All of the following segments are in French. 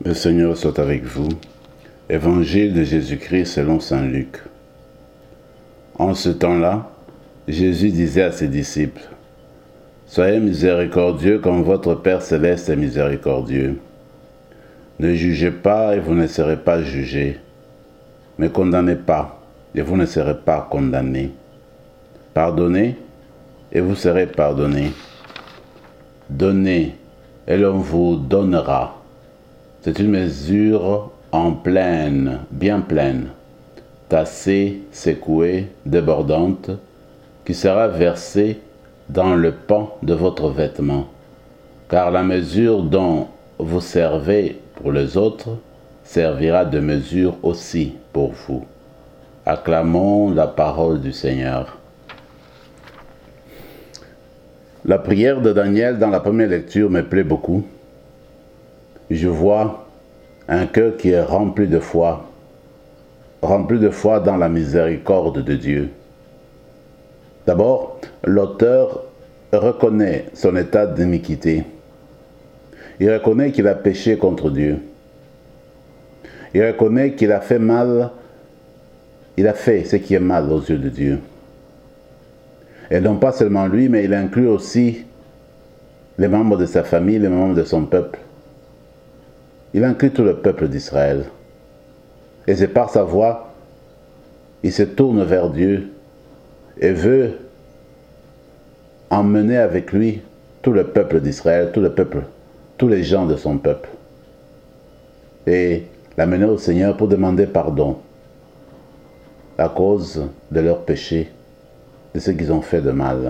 Le Seigneur soit avec vous. Évangile de Jésus-Christ selon saint Luc. En ce temps-là, Jésus disait à ses disciples, « Soyez miséricordieux comme votre Père céleste est miséricordieux. Ne jugez pas et vous ne serez pas jugés. Ne condamnez pas et vous ne serez pas condamnés. Pardonnez et vous serez pardonnés. Donnez et l'on vous donnera. C'est une mesure en pleine, bien pleine, tassée, secouée, débordante, qui sera versée dans le pan de votre vêtement. Car la mesure dont vous servez pour les autres servira de mesure aussi pour vous. » Acclamons la parole du Seigneur. La prière de Daniel dans la première lecture me plaît beaucoup. Je vois un cœur qui est rempli de foi dans la miséricorde de Dieu. D'abord, l'auteur reconnaît son état d'iniquité. Il reconnaît qu'il a péché contre Dieu. Il reconnaît qu'il a fait mal, il a fait ce qui est mal aux yeux de Dieu. Et non pas seulement lui, mais il inclut aussi les membres de sa famille, les membres de son peuple. Il inclut tout le peuple d'Israël. Et c'est par sa voix, il se tourne vers Dieu et veut emmener avec lui tout le peuple d'Israël, tout le peuple, tous les gens de son peuple. Et l'amener au Seigneur pour demander pardon à cause de leurs péchés, de ce qu'ils ont fait de mal.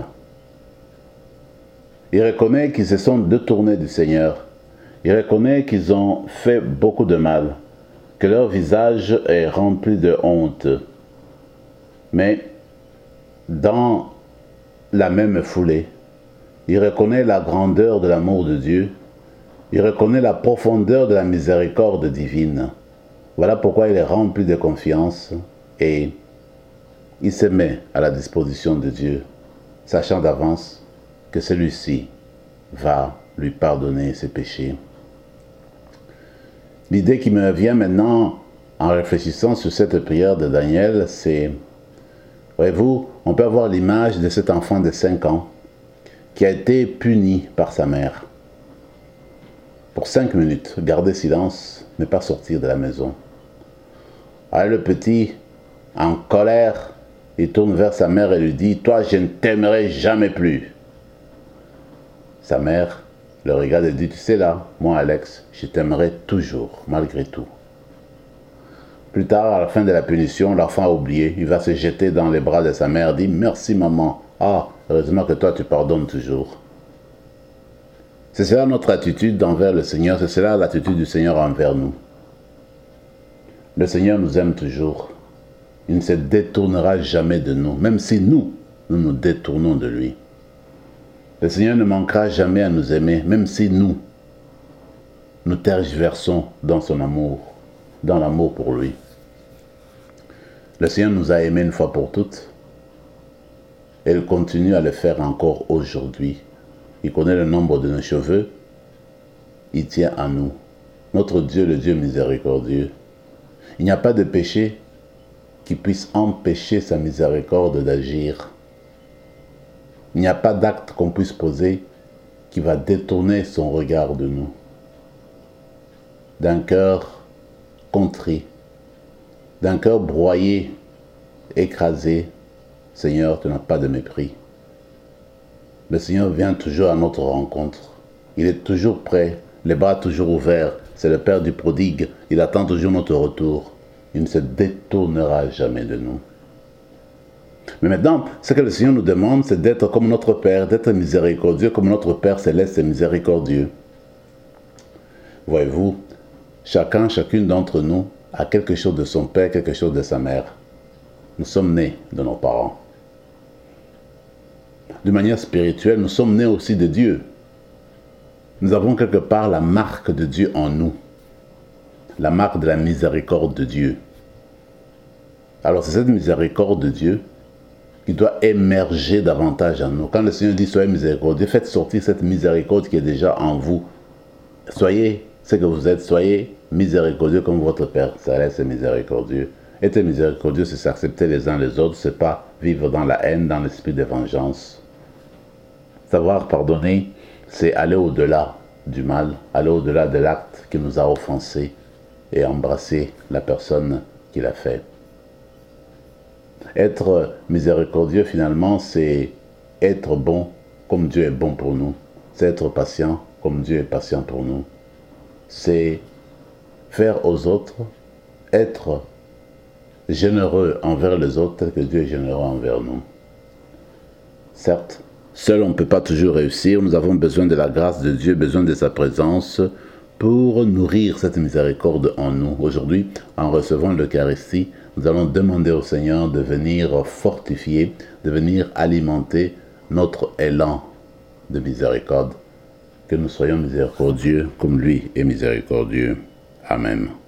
Il reconnaît qu'ils se sont détournés du Seigneur. Il reconnaît qu'ils ont fait beaucoup de mal, que leur visage est rempli de honte. Mais dans la même foulée, il reconnaît la grandeur de l'amour de Dieu. Il reconnaît la profondeur de la miséricorde divine. Voilà pourquoi il est rempli de confiance et il se met à la disposition de Dieu, sachant d'avance que celui-ci va lui pardonner ses péchés. L'idée qui me vient maintenant en réfléchissant sur cette prière de Daniel, c'est, voyez-vous, on peut avoir l'image de cet enfant de 5 ans qui a été puni par sa mère. Pour 5 minutes, garder silence, ne pas sortir de la maison. Alors le petit, en colère, il tourne vers sa mère et lui dit, « Toi, je ne t'aimerai jamais plus. » Sa mère le regarde et dit, « Tu sais là, moi Alex, je t'aimerai toujours, malgré tout. » Plus tard, à la fin de la punition, l'enfant a oublié. Il va se jeter dans les bras de sa mère et dit, « Merci maman. Ah, heureusement que toi tu pardonnes toujours. » C'est cela notre attitude envers le Seigneur, c'est cela l'attitude du Seigneur envers nous. Le Seigneur nous aime toujours. Il ne se détournera jamais de nous, même si nous nous détournons de lui. Le Seigneur ne manquera jamais à nous aimer, même si nous tergiversons dans son amour, dans l'amour pour lui. Le Seigneur nous a aimés une fois pour toutes, et il continue à le faire encore aujourd'hui. Il connaît le nombre de nos cheveux, il tient à nous. Notre Dieu, le Dieu miséricordieux. Il n'y a pas de péché qui puisse empêcher sa miséricorde d'agir. Il n'y a pas d'acte qu'on puisse poser qui va détourner son regard de nous. D'un cœur contrit, d'un cœur broyé, écrasé, Seigneur, tu n'as pas de mépris. Le Seigneur vient toujours à notre rencontre. Il est toujours prêt, les bras toujours ouverts. C'est le Père du prodigue. Il attend toujours notre retour. Il ne se détournera jamais de nous. Mais maintenant, ce que le Seigneur nous demande, c'est d'être comme notre Père, d'être miséricordieux, comme notre Père céleste est miséricordieux. Voyez-vous, chacune d'entre nous a quelque chose de son Père, quelque chose de sa mère. Nous sommes nés de nos parents. De manière spirituelle, nous sommes nés aussi de Dieu. Nous avons quelque part la marque de Dieu en nous. La marque de la miséricorde de Dieu. Alors c'est cette miséricorde de Dieu qui doit émerger davantage en nous. Quand le Seigneur dit « Soyez miséricordieux », faites sortir cette miséricorde qui est déjà en vous. Soyez ce que vous êtes, soyez miséricordieux comme votre Père céleste est miséricordieux. Être miséricordieux, c'est s'accepter les uns les autres, c'est pas vivre dans la haine, dans l'esprit de vengeance. Savoir pardonner, c'est aller au-delà du mal, aller au-delà de l'acte qui nous a offensés et embrasser la personne qui l'a fait. Être miséricordieux, finalement, c'est être bon comme Dieu est bon pour nous. C'est être patient comme Dieu est patient pour nous. C'est faire aux autres, être généreux envers les autres tel que Dieu est généreux envers nous. Certes, seul on ne peut pas toujours réussir, nous avons besoin de la grâce de Dieu, besoin de sa présence pour nourrir cette miséricorde en nous. Aujourd'hui, en recevant l'Eucharistie, nous allons demander au Seigneur de venir fortifier, de venir alimenter notre élan de miséricorde. Que nous soyons miséricordieux comme lui est miséricordieux. Amen.